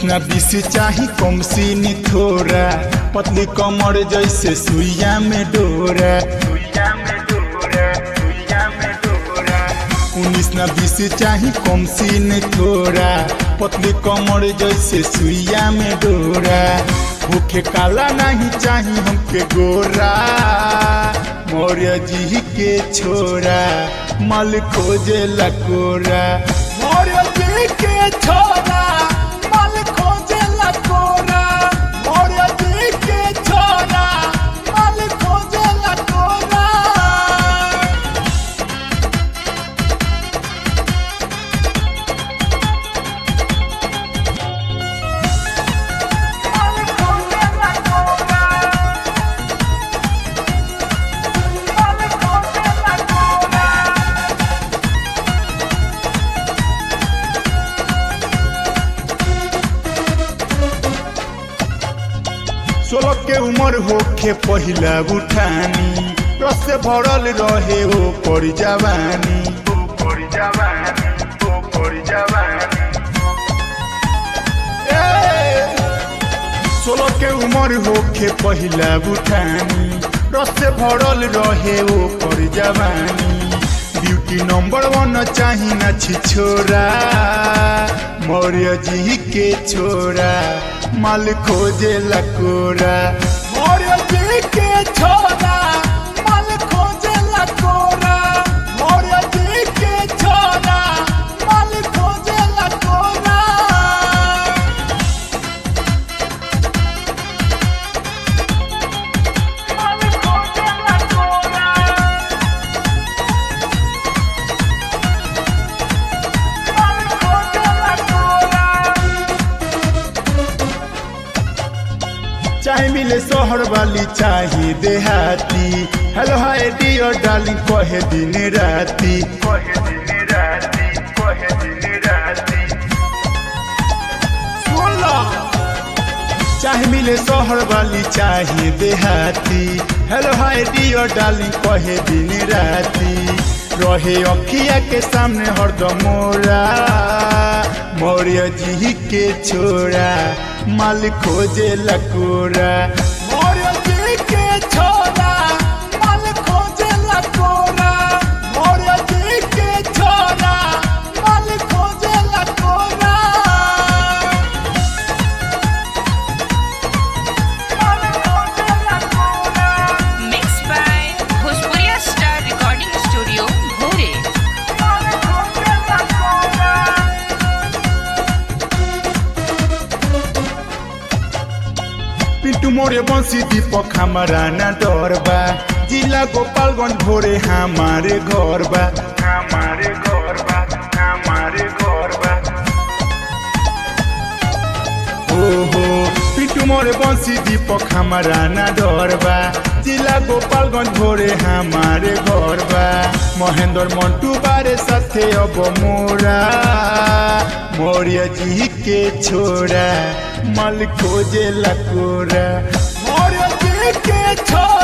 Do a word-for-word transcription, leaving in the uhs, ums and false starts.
ना बीस चाही कम सीन थोड़ा, पतली कमर जैसे सुइया में डोरा। उन्नीस ना बीस चाही कम सीन थोड़ा, पतली कमर जैसे सुइया में डोरा। भूखे काला नहीं चाही हमके गोरा, मौर्य जी के छोरा मल खोजे लकोरा। मौर्य जी के छोरा मल खोजे लकोरा, मौर्य जी के छोरा मल खोजे लकोरा। सोलह के उम्र होखे पहिला उठानी, रस से भरल रहे ओ पर जवानी। सोलह के उम्र होखे पहिला उठानी, रस से भरल रहे ओ पर जवानी। ब्यूटी नंबर वन चाही ना छिछोरा, मौर्य जी के छोरा माल खोजे लकोरा। मौर्य जी के छोरा माल खोजे लकोरा, मौर्य जी के छोरा माल खोजे लकोरा। माल खोजे लकोरा, माल खोजे लकोरा। चाहे मिले शहर वाली चाहे देहाती, हेलो हाय डियर डार्लिंग कहे दिन राती। चाहे मिले शहर वाली चाहे देहाती, हेलो हाय डियर डार्लिंग कहे दिन राती। रहे अखिया के सामने हरदम मोरा, मौर्य जी के छोरा माल खोजे लकोरा। मौर्य जी के छोरा माल खोजे लकोरा, मौर्य जी के छोरा माल खोजे लकोरा। माल खोजे लकोरा। Mixed by Bhojpuriya Star Recording Studio, Bhore. माल खोजे लकोरा। पिंटू मोरे बंसी दीपक हमारा ना डर बा, जिला गोपालगंज भोरे हमारे घर बा। हमारे घर बा, हमारे घर बा। ओहो पिंटू मोरे बंसी दीपक हमारा ना डर बा, जिला गोपालगंज भोरे हमारे घर बा। महेंद्र मंटू बारे साथे अब मोरा, मौर्य जी के छोरा मल खोजे लकोरा। मौर्य जी के छोरा